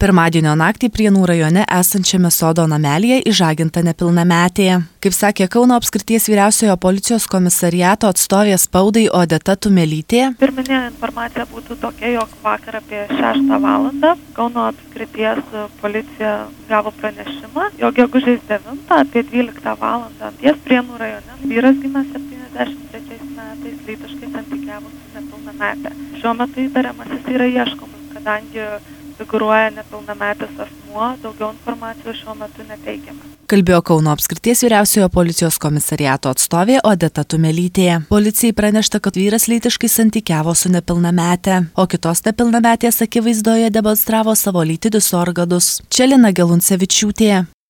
Pirmadienio naktį Prienų rajone esančiame sodo namelyje išžaginta nepilnametė. Kaip sakė Kauno apskrities vyriausiojo policijos komisariato atstovė spaudai Odeta Tumelytė. Pirminė informacija būtų tokia, jog vakar apie 6 valandą Kauno apskrities policija gavo pranešimą, jog gegužės 9 apie 12 valandą ties Prienų rajone vyras gimęs 73 metais lytiškai santykiavo su nepilnamete. Šiuo metu įtariamasis yra ieškomas, kadangi figūruoja nepilnametis asmuo, daugiau informacijos šiuo metu neteikiama. Kalbėjo Kauno apskrities vyriausiojo policijos komisariato atstovė Odeta Tumelytė. Policijai pranešta, kad vyras lytiškai santykiavo su nepilnamete, o kitos nepilnametės akivaizdoje demonstravo savo lytinius organus. Čia Lina Geluncevičiūtė.